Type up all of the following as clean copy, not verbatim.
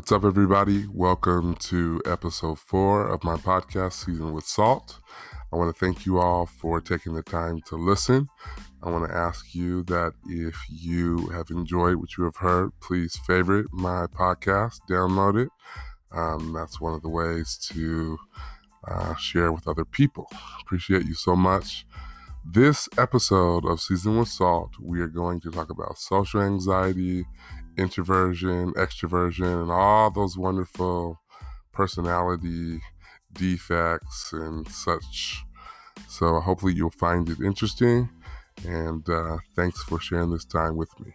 What's up, everybody? Welcome to episode 4 of my podcast, Seasoned with Salt. I want to thank you all for taking the time to listen. I want to ask you that if you have enjoyed what you have heard, please favorite my podcast, download it. That's one of the ways to share with other people. Appreciate you so much. This episode of Seasoned with Salt, we are going to talk about social anxiety, introversion, extroversion, and all those wonderful personality defects and such. So hopefully you'll find it interesting, and thanks for sharing this time with me.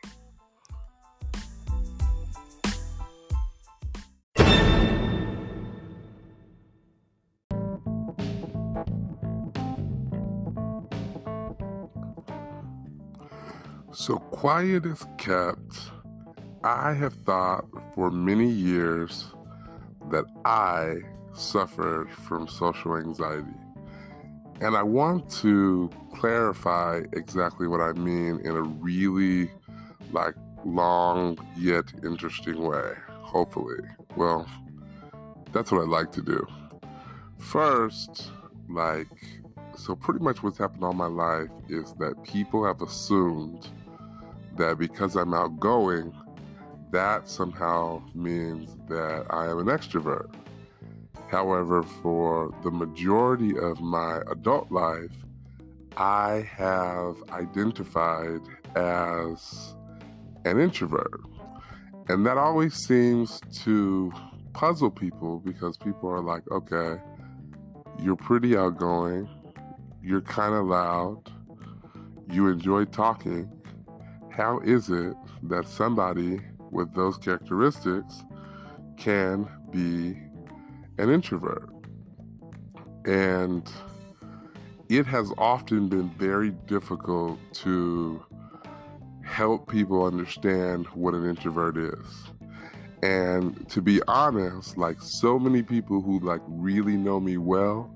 So quiet is kept. I have thought for many years that I suffered from social anxiety. And I want to clarify exactly what I mean in a really long yet interesting way, hopefully. Well, that's what I like to do. First, so pretty much what's happened all my life is that people have assumed that because I'm outgoing, that somehow means that I am an extrovert. However, for the majority of my adult life, I have identified as an introvert. And that always seems to puzzle people because people are like, okay, you're pretty outgoing, you're kind of loud, you enjoy talking. How is it that somebody with those characteristics can be an introvert? And it has often been very difficult to help people understand what an introvert is. And to be honest, so many people who really know me well,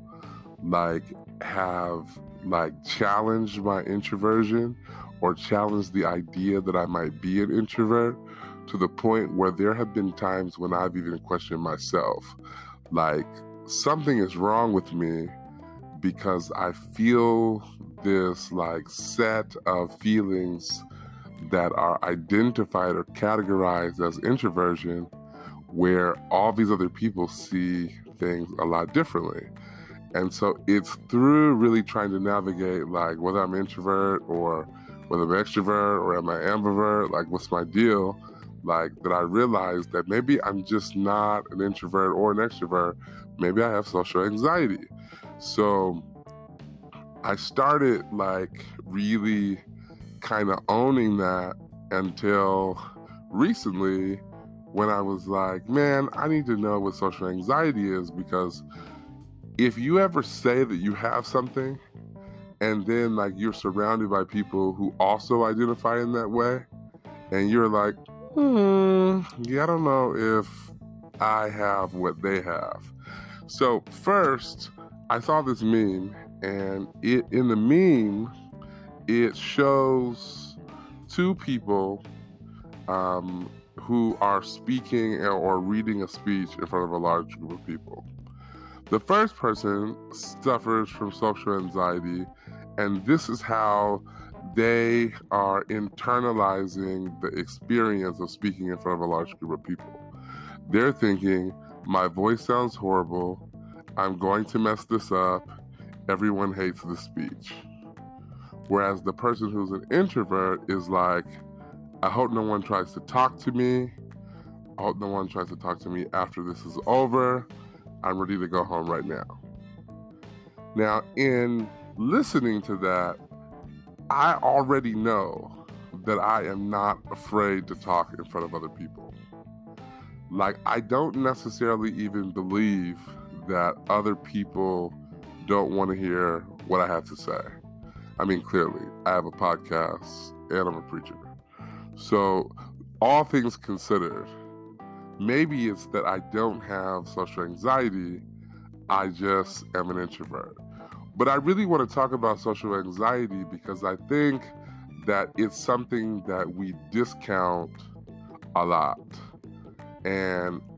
have challenged my introversion or challenged the idea that I might be an introvert, to the point where there have been times when I've even questioned myself. Something is wrong with me because I feel this set of feelings that are identified or categorized as introversion, where all these other people see things a lot differently. And so it's through really trying to navigate whether I'm introvert or whether I'm extrovert or am I ambivert, what's my deal, that I realized that maybe I'm just not an introvert or an extrovert. Maybe I have social anxiety. So I started really kind of owning that until recently, when I was man, I need to know what social anxiety is, because if you ever say that you have something and then you're surrounded by people who also identify in that way, and you're yeah, I don't know if I have what they have. So first, I saw this meme, and in the meme, it shows two people who are speaking or reading a speech in front of a large group of people. The first person suffers from social anxiety, and this is how they are internalizing the experience of speaking in front of a large group of people. They're thinking, my voice sounds horrible, I'm going to mess this up, everyone hates this speech. Whereas the person who's an introvert is I hope no one tries to talk to me, I hope no one tries to talk to me after this is over, I'm ready to go home right now. Now, in listening to that, I already know that I am not afraid to talk in front of other people. I don't necessarily even believe that other people don't want to hear what I have to say. I mean, clearly, I have a podcast and I'm a preacher. So, all things considered, maybe it's that I don't have social anxiety, I just am an introvert. But I really want to talk about social anxiety because I think that it's something that we discount a lot. And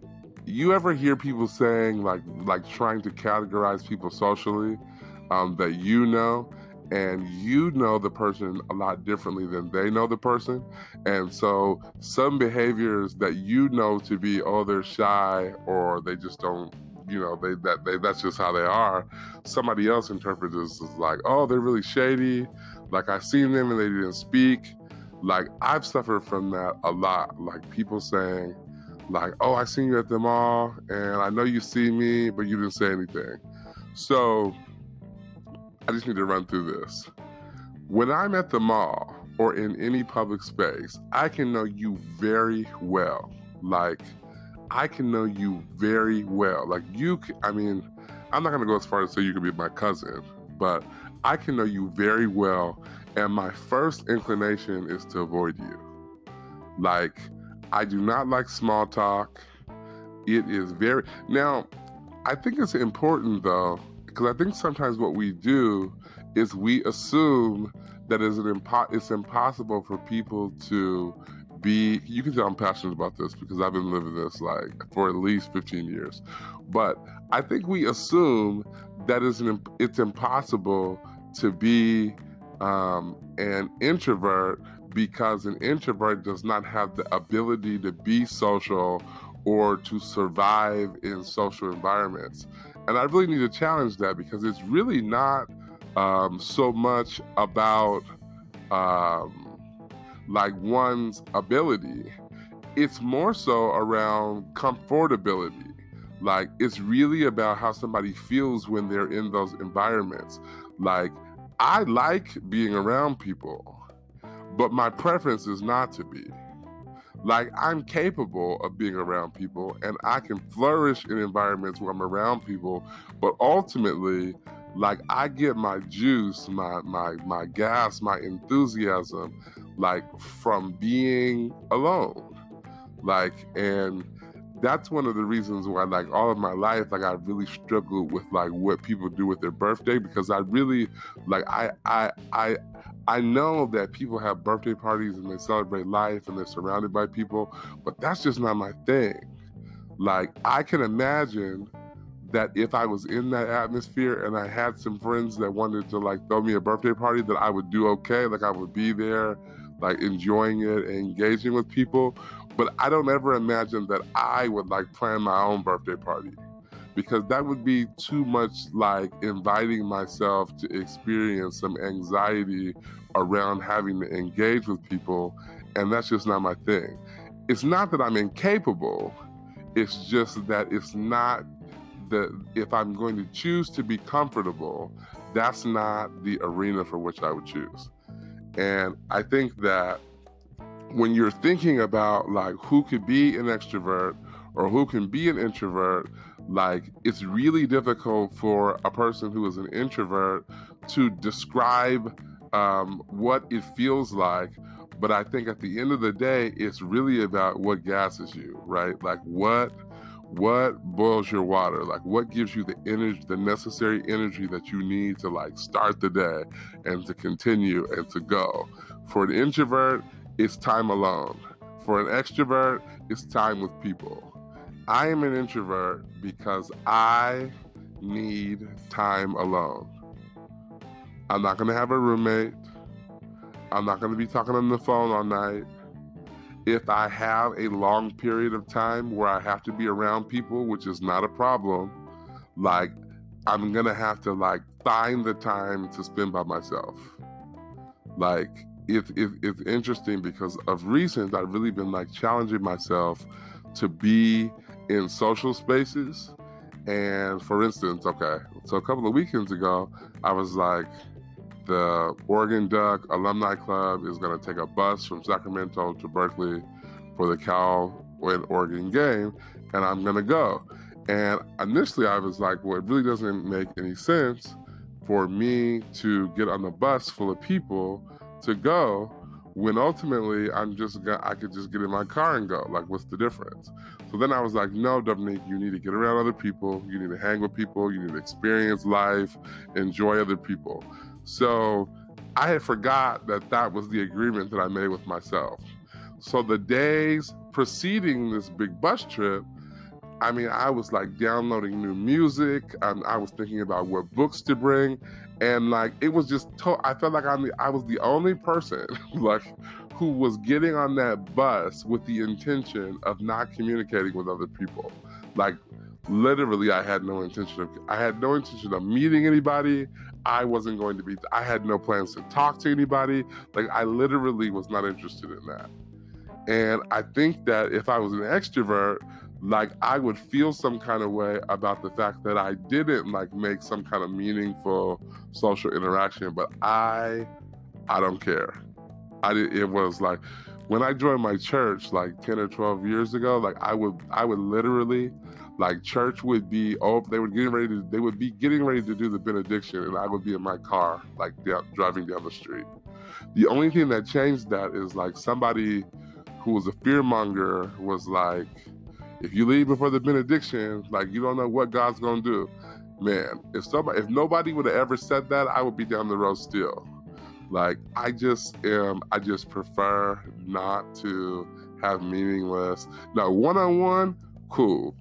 you ever hear people saying like trying to categorize people socially, that and you know the person a lot differently than they know the person. And so some behaviors that you know to be, oh, they're shy, or they just don't, that's just how they are. Somebody else interprets this as like, oh, they're really shady. Like, I seen them and they didn't speak. Like, I've suffered from that a lot. Like, people saying like, oh, I seen you at the mall and I know you see me, but you didn't say anything. So I just need to run through this. When I'm at the mall or in any public space, I can know you very well. Like, I can know you very well. Like, I'm not going to go as far as say you could be my cousin, but I can know you very well. And my first inclination is to avoid you. Like, I do not like small talk. It is now, I think it's important though, because I think sometimes what we do is we assume that it's impossible for people to be, you can tell I'm passionate about this because I've been living this like for at least 15 years. But I think we assume that it's impossible to be an introvert, because an introvert does not have the ability to be social or to survive in social environments. And I really need to challenge that, because it's really not so much about like one's ability. It's more so around comfortability. Like, it's really about how somebody feels when they're in those environments. Like, I like being around people, but my preference is not to be. Like, I'm capable of being around people and I can flourish in environments where I'm around people, but ultimately, like, I get my juice, my gas, my enthusiasm, like, from being alone. Like, and that's one of the reasons why, like, all of my life, like, I really struggled with like what people do with their birthday, because I really, like, I know that people have birthday parties and they celebrate life and they're surrounded by people, but that's just not my thing. Like, I can imagine that if I was in that atmosphere and I had some friends that wanted to like throw me a birthday party, that I would do okay. Like, I would be there, like, enjoying it and engaging with people. But I don't ever imagine that I would like plan my own birthday party, because that would be too much like inviting myself to experience some anxiety around having to engage with people. And that's just not my thing. It's not that I'm incapable. It's just that it's not if I'm going to choose to be comfortable, that's not the arena for which I would choose. And I think that when you're thinking about like who could be an extrovert or who can be an introvert, like, it's really difficult for a person who is an introvert to describe what it feels like. But I think at the end of the day, it's really about what gasses you, right? Like, what boils your water? Like, what gives you the energy, the necessary energy that you need to like start the day and to continue and to go. For an introvert, it's time alone. For an extrovert, it's time with people. I am an introvert because I need time alone. I'm not going to have a roommate. I'm not going to be talking on the phone all night. If I have a long period of time where I have to be around people, which is not a problem, like, I'm going to have to like find the time to spend by myself. Like, it's interesting because of recent, I've really been like challenging myself to be in social spaces. And for instance, okay, so a couple of weekends ago, I was like, the Oregon Duck Alumni Club is going to take a bus from Sacramento to Berkeley for the Cal and Oregon game, and I'm going to go. And initially I was like, well, it really doesn't make any sense for me to get on a bus full of people to go when ultimately I could just get in my car and go. Like, what's the difference? So then I was like, no, Dominique, you need to get around other people. You need to hang with people. You need to experience life, enjoy other people. So I had forgot that was the agreement that I made with myself. So the days preceding this big bus trip, I mean, I was like downloading new music. I was thinking about what books to bring. And like, it was just, I felt like I was the only person like who was getting on that bus with the intention of not communicating with other people. Like, literally, I had no intention of meeting anybody. I had no plans to talk to anybody. Like, I literally was not interested in that. And I think that if I was an extrovert, like, I would feel some kind of way about the fact that I didn't like make some kind of meaningful social interaction, but I don't care. It was like, when I joined my church like 10 or 12 years ago, like I would literally, like, church would be they would be getting ready to do the benediction, and I would be in my car, like driving down the street. The only thing that changed that is like somebody who was a fearmonger was like, if you leave before the benediction, like, you don't know what God's gonna do. Man, if nobody would have ever said that, I would be down the road still. Like, I just prefer not to have meaningless. Now, 1-on-1, cool.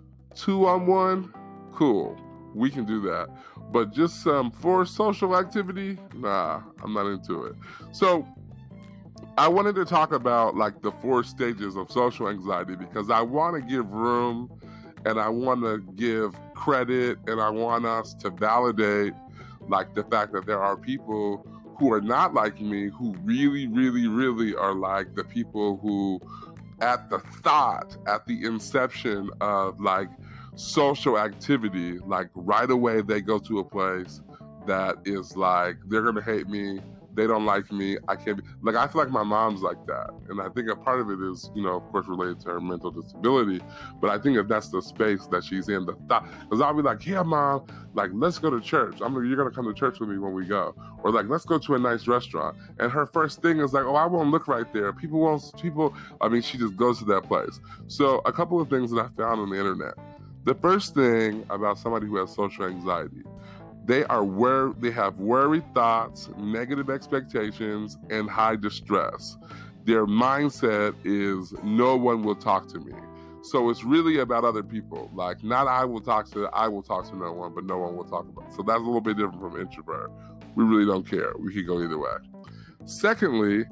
2-on-1, cool. We can do that. But just for social activity, nah, I'm not into it. So I wanted to talk about like the 4 stages of social anxiety, because I want to give room and I want to give credit and I want us to validate like the fact that there are people who are not like me, who really, really, really are like the people who at the inception of like social activity, like right away they go to a place that is like, they're going to hate me. They don't like me. I can't be, like, I feel like my mom's like that. And I think a part of it is, of course, related to her mental disability. But I think if that's the space that she's in, because I'll be like, yeah, Mom, like, let's go to church. You're going to come to church with me when we go. Or like, let's go to a nice restaurant. And her first thing is like, oh, I won't look right there. She just goes to that place. So a couple of things that I found on the internet. The first thing about somebody who has social anxiety, they have worried thoughts, negative expectations, and high distress. Their mindset is, no one will talk to me. So it's really about other people. Like, not I will talk to no one, but no one will talk about it. So that's a little bit different from introvert. We really don't care. We could go either way. Secondly,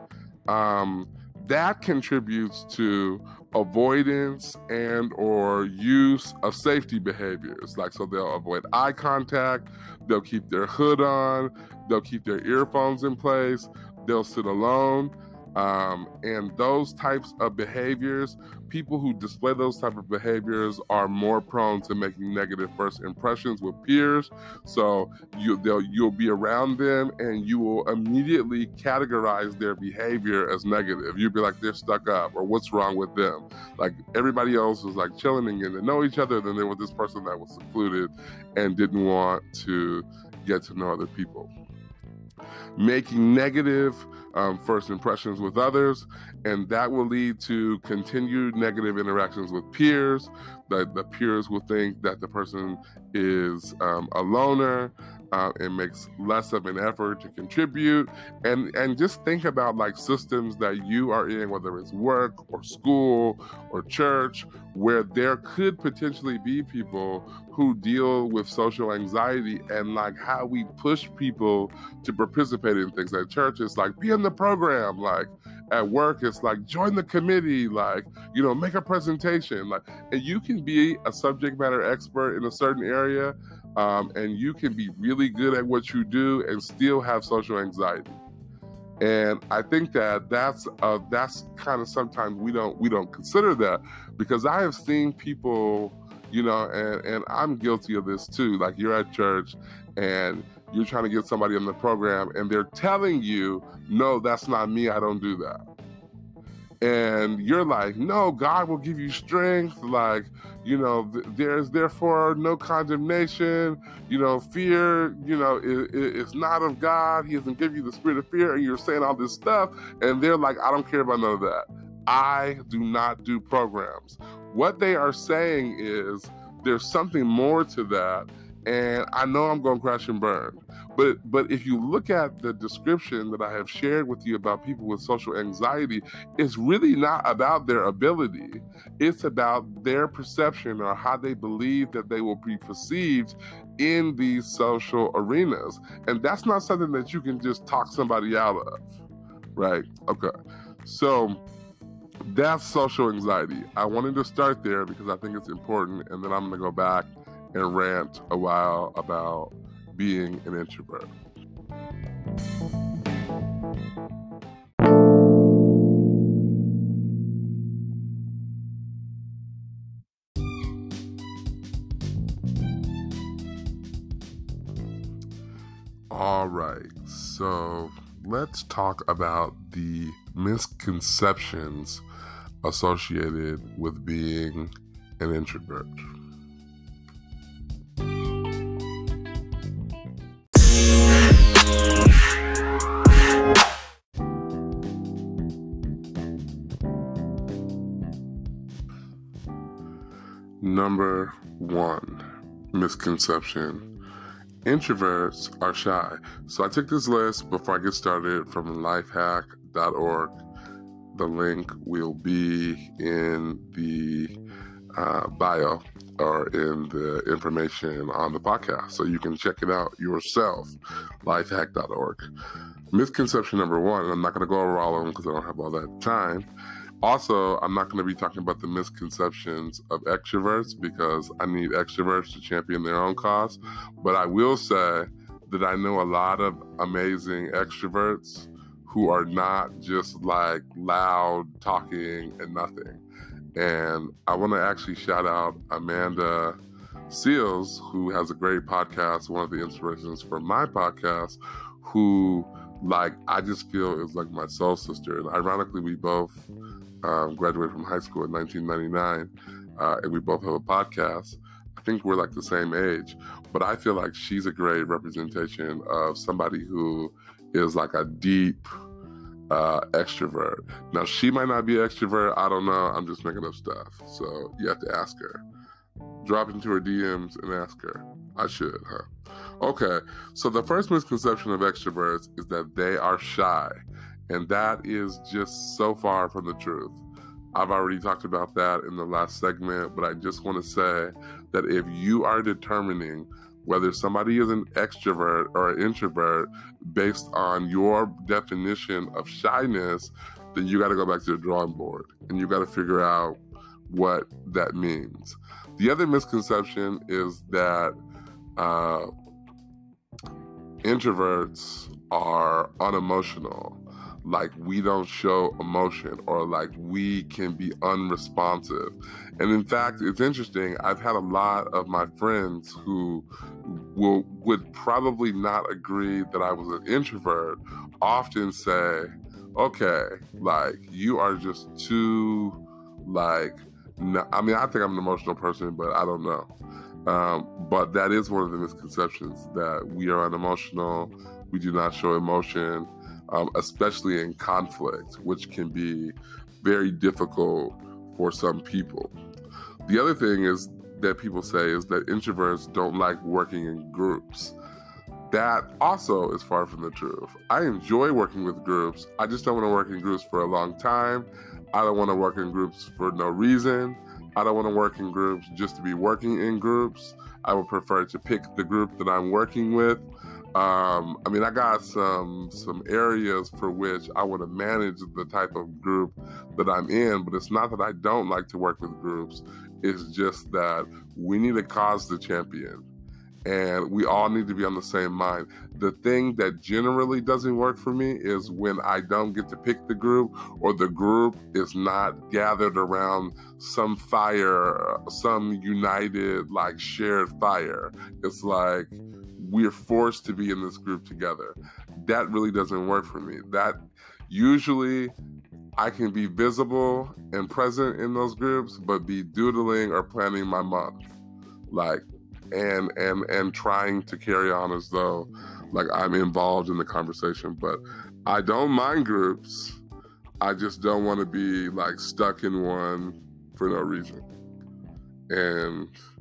that contributes to avoidance and or use of safety behaviors. Like, so they'll avoid eye contact, they'll keep their hood on, they'll keep their earphones in place, they'll sit alone. And those types of behaviors, people who display those type of behaviors are more prone to making negative first impressions with peers. So you'll be around them and you will immediately categorize their behavior as negative. You'll be like, they're stuck up, or what's wrong with them? Like, everybody else was like chilling and getting to know each other. Then there was this person that was secluded and didn't want to get to know other people. Making negative first impressions with others, and that will lead to continued negative interactions with peers. The peers will think that the person is a loner and makes less of an effort to contribute. And just think about like systems that you are in, whether it's work or school or church, where there could potentially be people who deal with social anxiety, and like how we push people to participate in things. At church, it's like, be in the program. Like, at work, it's like, join the committee, like, make a presentation. Like, and you can be a subject matter expert in a certain area, and you can be really good at what you do and still have social anxiety. And I think that that's kind of, sometimes we don't consider that, because I have seen people, and I'm guilty of this too. Like, you're at church and you're trying to get somebody in the program and they're telling you, no, that's not me. I don't do that. And you're like, no, God will give you strength. Like, there's therefore no condemnation. Fear, it's not of God. He doesn't give you the spirit of fear. And you're saying all this stuff. And they're like, I don't care about none of that. I do not do programs. What they are saying is there's something more to that. and I know I'm going to crash and burn. But if you look at the description that I have shared with you about people with social anxiety, it's really not about their ability. It's about their perception or how they believe that they will be perceived in these social arenas. And that's not something that you can just talk somebody out of, right? Okay. So that's social anxiety. I wanted to start there because I think it's important, and then I'm going to go back and rant a while about being an introvert. All right, so let's talk about the misconceptions associated with being an introvert. Number one misconception: introverts are shy. So I took this list before I get started from lifehack.org. The link will be in the bio or in the information on the podcast, so you can check it out yourself. Lifehack.org. Misconception number one, and I'm not going to go over all of them because I don't have all that time. Also, I'm not going to be talking about the misconceptions of extroverts because I need extroverts to champion their own cause. But I will say that I know a lot of amazing extroverts who are not just like loud talking and nothing. And I want to actually shout out Amanda Seals, who has a great podcast, one of the inspirations for my podcast, who I just feel is like my soul sister. And ironically, we both graduated from high school in 1999, and we both have a podcast. I think we're like the same age, but I feel like she's a great representation of somebody who is like a deep extrovert. Now, she might not be an extrovert. I don't know. I'm just making up stuff. So you have to ask her. Drop into her DMs and ask her. I should, huh? Okay. So the first misconception of extroverts is that they are shy. And that is just so far from the truth. I've already talked about that in the last segment, but I just want to say that if you are determining whether somebody is an extrovert or an introvert based on your definition of shyness, then you got to go back to the drawing board and you got to figure out what that means. The other misconception is that introverts are unemotional, like we don't show emotion, or like we can be unresponsive. And in fact, it's interesting. I've had a lot of my friends who would probably not agree that I was an introvert often say, okay, like you are just too like, no, I mean, I think I'm an emotional person, but I don't know. But that is one of the misconceptions, that we are unemotional. We do not show emotion, especially in conflict, which can be very difficult for some people. The other thing is that people say is that introverts don't like working in groups. That also is far from the truth. I enjoy working with groups. I just don't want to work in groups for a long time. I don't want to work in groups for no reason. I don't want to work in groups just to be working in groups. I would prefer to pick the group that I'm working with. I mean, I got some areas for which I want to manage the type of group that I'm in, but it's not that I don't like to work with groups. It's just that we need a cause to champion, and we all need to be on the same mind. The thing that generally doesn't work for me is when I don't get to pick the group, or the group is not gathered around some fire, some united, like shared fire. It's like we're forced to be in this group together. That really doesn't work for me. That usually I can be visible and present in those groups, but be doodling or planning my month, like, and trying to carry on as though like I'm involved in the conversation. But I don't mind groups. I just don't want to be like stuck in one for no reason. And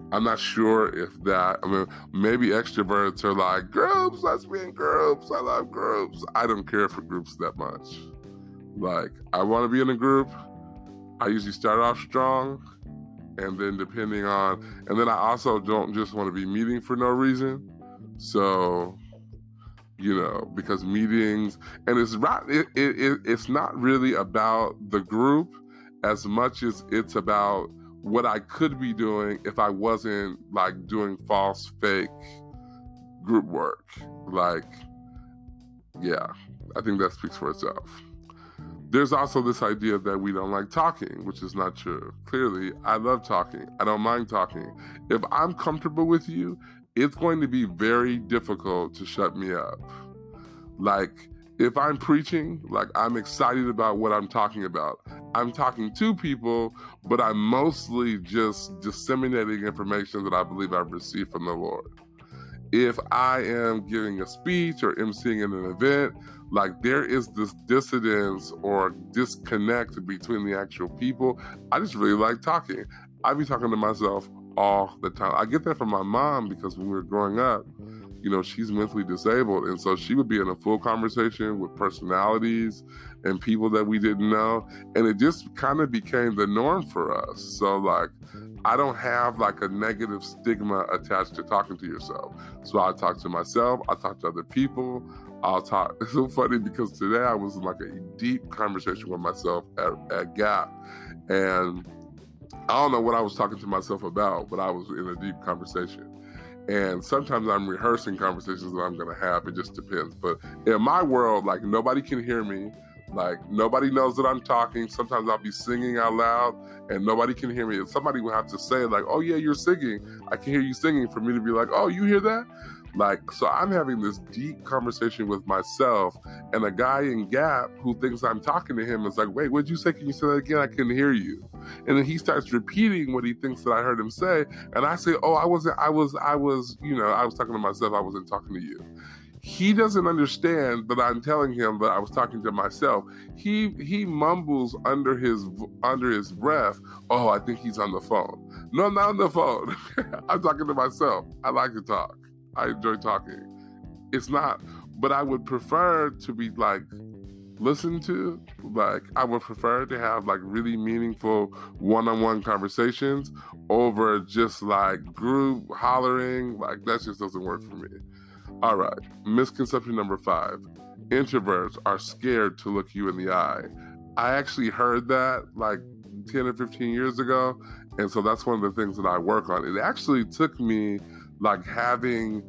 I'm not sure if that, I mean, maybe extroverts are like, groups, let's be in groups. I love groups. I don't care for groups that much. Like, I want to be in a group. I usually start off strong, and then and then I also don't just want to be meeting for no reason. So, because meetings, and it's not really about the group as much as it's about what I could be doing if I wasn't like doing false, fake group work. Like, yeah, I think that speaks for itself. There's also this idea that we don't like talking, which is not true. Clearly, I love talking. I don't mind talking. If I'm comfortable with you, it's going to be very difficult to shut me up. Like, if I'm preaching, like, I'm excited about what I'm talking about. I'm talking to people, but I'm mostly just disseminating information that I believe I've received from the Lord. If I am giving a speech or emceeing in an event, like, there is this dissonance or disconnect between the actual people. I just really like talking. I be talking to myself all the time. I get that from my mom because when we were growing up, she's mentally disabled. And so she would be in a full conversation with personalities and people that we didn't know. And it just kind of became the norm for us. So, like, I don't have like a negative stigma attached to talking to yourself. So I talk to myself. I talk to other people. I'll talk. It's so funny because today I was in like a deep conversation with myself at Gap. And I don't know what I was talking to myself about, but I was in a deep conversation. And sometimes I'm rehearsing conversations that I'm going to have. It just depends. But in my world, like, nobody can hear me. Like, nobody knows that I'm talking. Sometimes I'll be singing out loud and nobody can hear me. And somebody will have to say, like, oh, yeah, you're singing. I can hear you singing, for me to be like, oh, you hear that? Like, so I'm having this deep conversation with myself, and a guy in Gap who thinks I'm talking to him is like, wait, what'd you say? Can you say that again? I couldn't hear you. And then he starts repeating what he thinks that I heard him say. And I say, oh, I was talking to myself. I wasn't talking to you. He doesn't understand that I'm telling him that I was talking to myself. He mumbles under his breath, oh, I think he's on the phone. No, I'm not on the phone. I'm talking to myself. I like to talk. I enjoy talking. It's not, but I would prefer to be like listened to. Like, I would prefer to have like really meaningful one-on-one conversations over just like group hollering. Like, that just doesn't work for me. All right, misconception number 5. Introverts are scared to look you in the eye. I actually heard that like 10 or 15 years ago, and so that's one of the things that I work on. It actually took me like having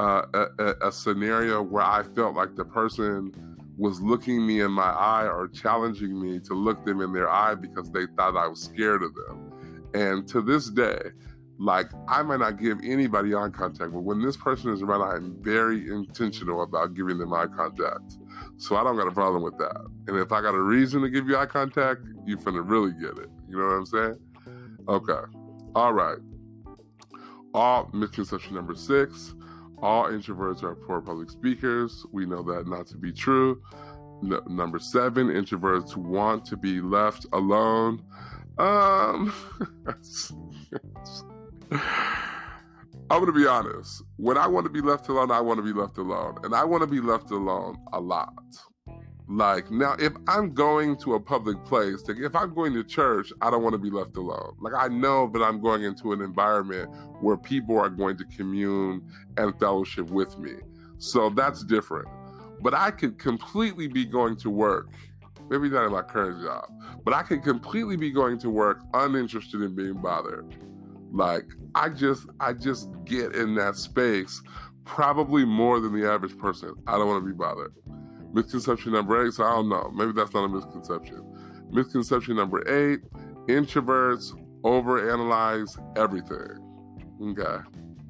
a scenario where I felt like the person was looking me in my eye or challenging me to look them in their eye because they thought I was scared of them. And to this day, like, I might not give anybody eye contact, but when this person is around, I'm very intentional about giving them eye contact. So I don't got a problem with that. And if I got a reason to give you eye contact, you're finna really get it. You know what I'm saying? Okay. All right. Misconception number 6. All introverts are poor public speakers. We know that not to be true. Number 7. Introverts want to be left alone. I'm going to be honest. When I want to be left alone, I want to be left alone. And I want to be left alone a lot. Like, now, if I'm going to a public place, like if I'm going to church, I don't want to be left alone. Like, I know that I'm going into an environment where people are going to commune and fellowship with me. So that's different. But I could completely be going to work, maybe not in my current job, but I could completely be going to work uninterested in being bothered. Like, I just get in that space probably more than the average person. I don't want to be bothered. Misconception number 8, so I don't know. Maybe that's not a misconception. Misconception number 8, introverts overanalyze everything. Okay.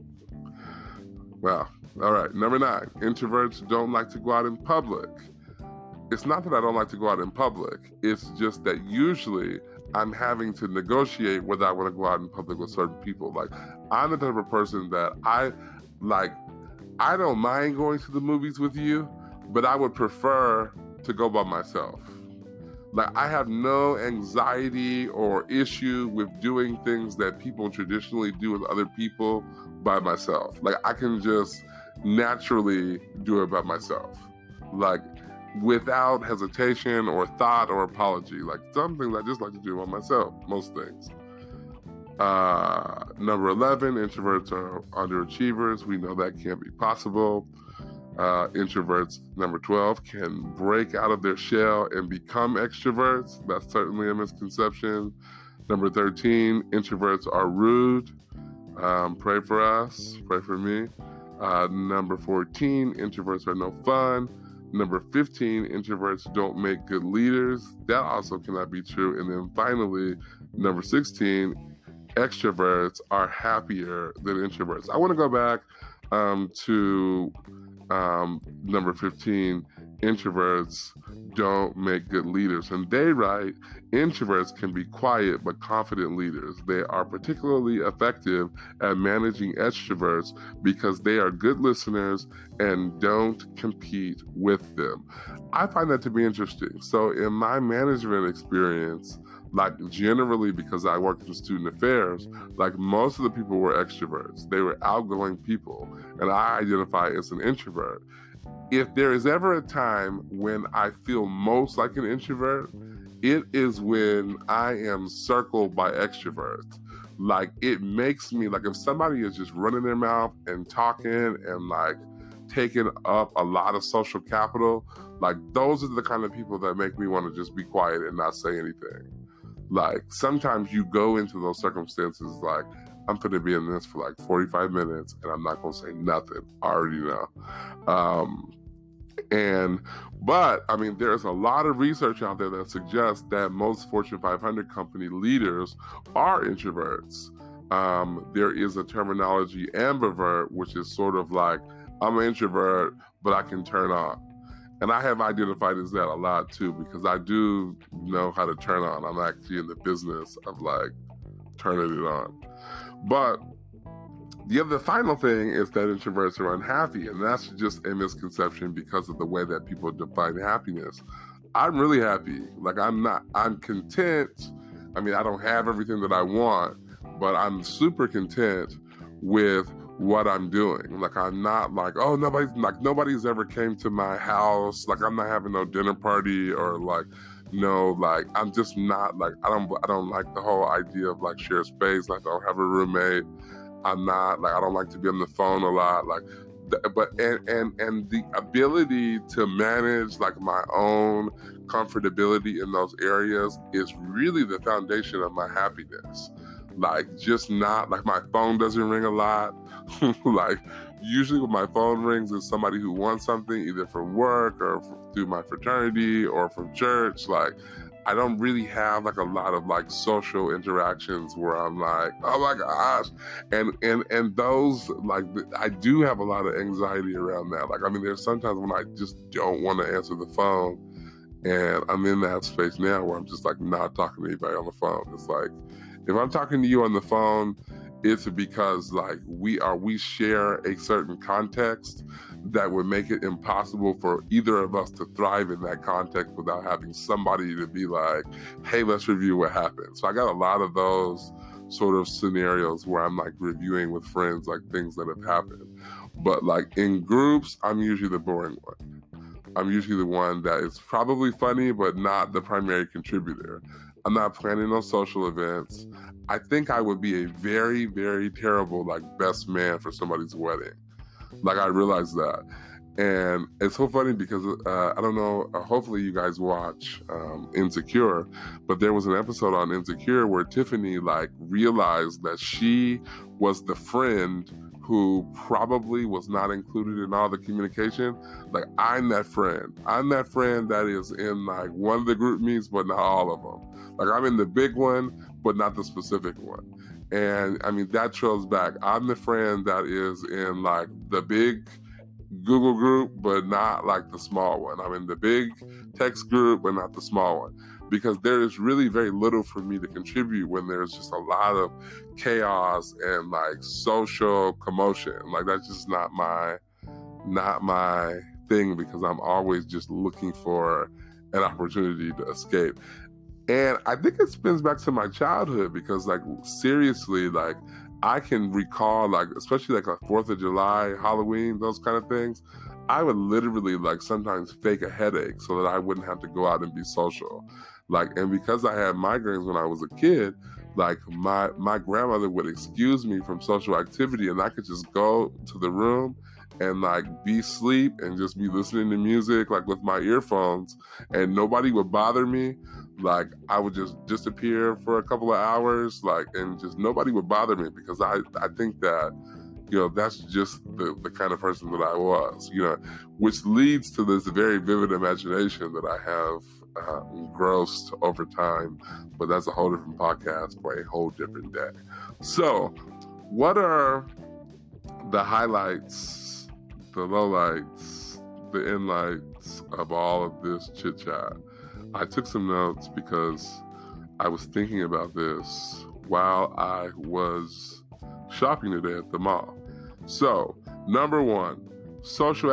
Well, all right. Number 9, introverts don't like to go out in public. It's not that I don't like to go out in public. It's just that usually I'm having to negotiate whether I want to go out in public with certain people. Like, I'm the type of person that I don't mind going to the movies with you, but I would prefer to go by myself. Like, I have no anxiety or issue with doing things that people traditionally do with other people by myself. Like, I can just naturally do it by myself, like, without hesitation or thought or apology. Like, some things I just like to do by myself, most things. Number 11, introverts are underachievers. We know that can't be possible. Introverts, number 12, can break out of their shell and become extroverts. That's certainly a misconception. Number 13, introverts are rude. Pray for us, pray for me. Number 14, introverts are no fun. Number 15, introverts don't make good leaders. That also cannot be true. And then finally, number 16, extroverts are happier than introverts. I want to go back to number 15, introverts don't make good leaders. And they write, introverts can be quiet but confident leaders. They are particularly effective at managing extroverts because they are good listeners and don't compete with them. I find that to be interesting. So in my management experience, like generally because I worked in student affairs, like most of the people were extroverts. They were outgoing people, and I identify as an introvert. If there is ever a time when I feel most like an introvert, it is when I am circled by extroverts. Like, it makes me, like, if somebody is just running their mouth and talking and like taking up a lot of social capital, like, those are the kind of people that make me want to just be quiet and not say anything. Like, sometimes you go into those circumstances like, I'm going to be in this for like 45 minutes and I'm not going to say nothing. I already know. But I mean, there's a lot of research out there that suggests that most Fortune 500 company leaders are introverts. There is a terminology, ambivert, which is sort of like, I'm an introvert, but I can turn on. And I have identified as that a lot too, because I do know how to turn on. I'm actually in the business of like turning it on. But the final thing is that introverts are unhappy, and that's just a misconception because of the way that people define happiness. I'm really happy. Like, I'm content. I mean, I don't have everything that I want, but I'm super content with what I'm doing. Like, I'm not like, oh, nobody's ever came to my house. Like, I'm not having no dinner party or like, no, like, I'm just not like, I don't like the whole idea of like share space. Like, I don't have a roommate. I'm not like, I don't like to be on the phone a lot. Like, but the ability to manage like my own comfortability in those areas is really the foundation of my happiness. Like, just not like, my phone doesn't ring a lot. Like, usually when my phone rings, it's somebody who wants something either from work or through my fraternity or from church. Like, I don't really have like a lot of like social interactions where I'm like, oh my gosh. And those, like, I do have a lot of anxiety around that. Like, I mean, there's sometimes when I just don't want to answer the phone, and I'm in that space now where I'm just like not talking to anybody on the phone. It's like, if I'm talking to you on the phone, it's because like we share a certain context that would make it impossible for either of us to thrive in that context without having somebody to be like, hey, let's review what happened. So I got a lot of those sort of scenarios where I'm like reviewing with friends, like things that have happened. But like in groups, I'm usually the boring one. I'm usually the one that is probably funny, but not the primary contributor. I'm not planning on social events. I think I would be a very, very terrible like best man for somebody's wedding. Like, I realized that. And it's so funny because I don't know, hopefully you guys watch Insecure, but there was an episode on Insecure where Tiffany like realized that she was the friend who probably was not included in all the communication. Like, I'm that friend. I'm that friend that is in like one of the group meets, but not all of them. Like, I'm in the big one, but not the specific one. And I mean, that trails back. I'm the friend that is in like the big Google group, but not like the small one. I'm in the big text group, but not the small one. Because there is really very little for me to contribute when there's just a lot of chaos and like social commotion. Like, that's just not my thing, because I'm always just looking for an opportunity to escape. And I think it spins back to my childhood because, like, seriously, like, I can recall, like, especially like a 4th of July, Halloween, those kind of things. I would literally, like, sometimes fake a headache so that I wouldn't have to go out and be social. Like, and because I had migraines when I was a kid, like, my grandmother would excuse me from social activity, and I could just go to the room and, like, be asleep and just be listening to music, like, with my earphones, and nobody would bother me. Like, I would just disappear for a couple of hours, like, and just nobody would bother me because I think that, you know, that's just the kind of person that I was, you know, which leads to this very vivid imagination that I have engrossed over time. But that's a whole different podcast for a whole different day. So, what are the highlights, the lowlights, the inlights of all of this chit chat? I took some notes because I was thinking about this while I was shopping today at the mall. So, number one, social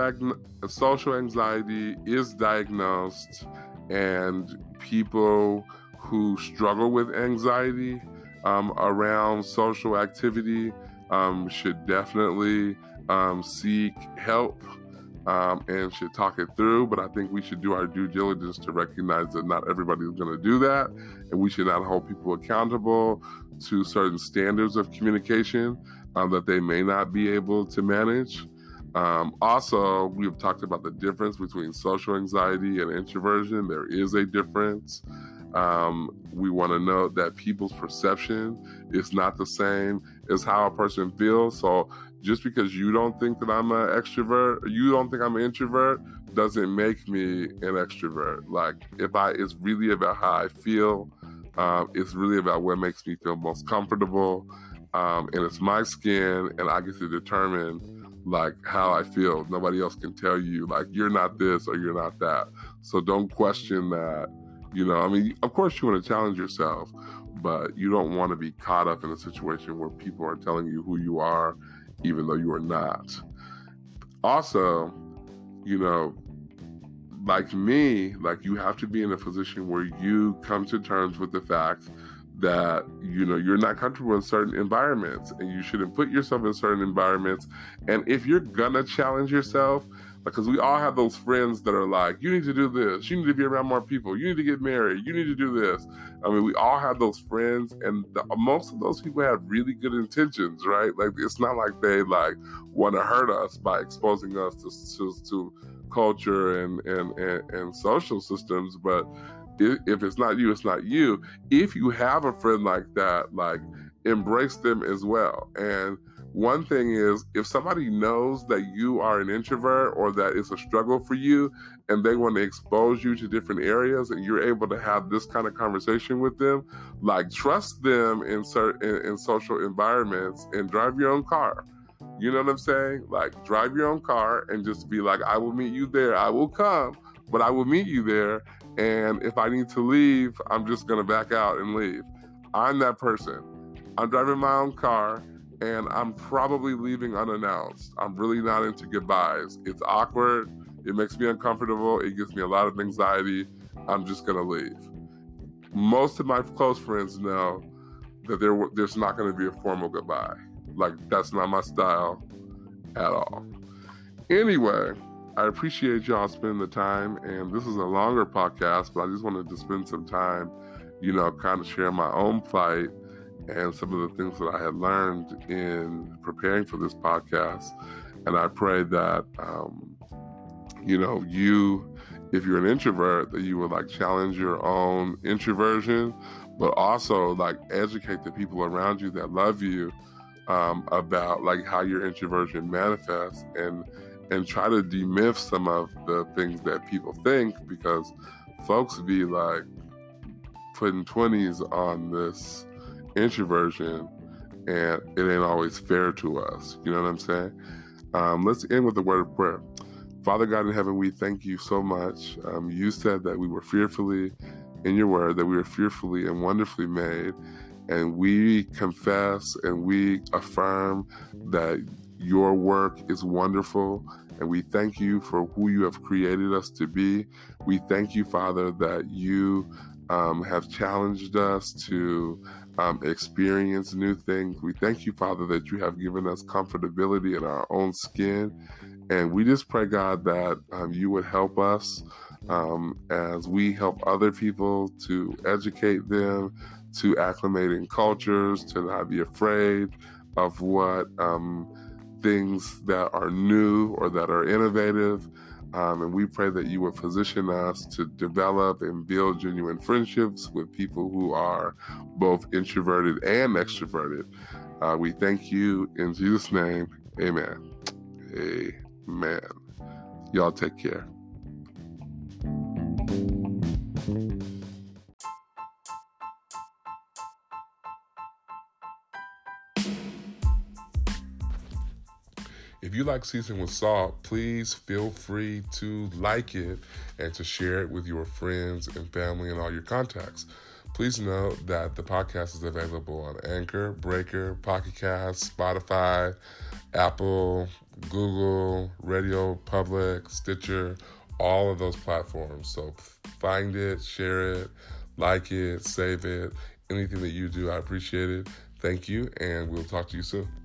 anxiety is diagnosed, and people who struggle with anxiety around social activity should definitely seek help. And should talk it through, but I think we should do our due diligence to recognize that not everybody is going to do that, and we should not hold people accountable to certain standards of communication that they may not be able to manage. Also, we've talked about the difference between social anxiety and introversion. There is a difference. We want to note that people's perception is not the same as how a person feels. So just because you don't think that I'm an extrovert, or you don't think I'm an introvert, doesn't make me an extrovert. Like, it's really about how I feel. It's really about what makes me feel most comfortable. And it's my skin, and I get to determine, like, how I feel. Nobody else can tell you, like, you're not this or you're not that. So don't question that. You know, I mean, of course you want to challenge yourself, but you don't want to be caught up in a situation where people are telling you who you are, even though you are not. Also, you know, like me, like, you have to be in a position where you come to terms with the fact that, you know, you're not comfortable in certain environments, and you shouldn't put yourself in certain environments. And if you're gonna challenge yourself, because we all have those friends that are like, you need to do this, you need to be around more people, you need to get married, you need to do this. I mean, we all have those friends, and most of those people have really good intentions, right? Like, it's not like they, like, want to hurt us by exposing us to culture and social systems. But if it's not you, it's not you. If you have a friend like that, like, embrace them as well. And one thing is, if somebody knows that you are an introvert or that it's a struggle for you, and they want to expose you to different areas, and you're able to have this kind of conversation with them, like, trust them in social environments, and drive your own car. You know what I'm saying? Like, drive your own car and just be like, I will meet you there. I will come, but I will meet you there. And if I need to leave, I'm just going to back out and leave. I'm that person. I'm driving my own car, and I'm probably leaving unannounced. I'm really not into goodbyes. It's awkward. It makes me uncomfortable. It gives me a lot of anxiety. I'm just going to leave. Most of my close friends know that there's not going to be a formal goodbye. Like, that's not my style at all. Anyway, I appreciate y'all spending the time, and this is a longer podcast, but I just wanted to spend some time, you know, kind of share my own plight and some of the things that I had learned in preparing for this podcast. And I pray that, you know, if you're an introvert, that you would, like, challenge your own introversion, but also, like, educate the people around you that love you about, like, how your introversion manifests, and try to demyth some of the things that people think, because folks be, like, putting 20s on this introversion, and it ain't always fair to us. You know what I'm saying? Let's end with a word of prayer. Father God in heaven, we thank you so much. You said that we were fearfully, in your word, that we were fearfully and wonderfully made. And we confess and we affirm that your work is wonderful, and we thank you for who you have created us to be. We thank you, Father, that you have challenged us to experience new things. We thank you, Father, that you have given us comfortability in our own skin. And we just pray, God, that you would help us as we help other people to educate them, to acclimate in cultures, to not be afraid of what things that are new or that are innovative. And we pray that you would position us to develop and build genuine friendships with people who are both introverted and extroverted. We thank you in Jesus' name. Amen. Amen. Y'all take care. If you like Season with Salt, please feel free to like it and to share it with your friends and family and all your contacts. Please note that the podcast is available on Anchor, Breaker, Pocket Cast, Spotify, Apple, Google, Radio Public, Stitcher, all of those platforms. So find it, share it, like it, save it. Anything that you do, I appreciate it. Thank you, and we'll talk to you soon.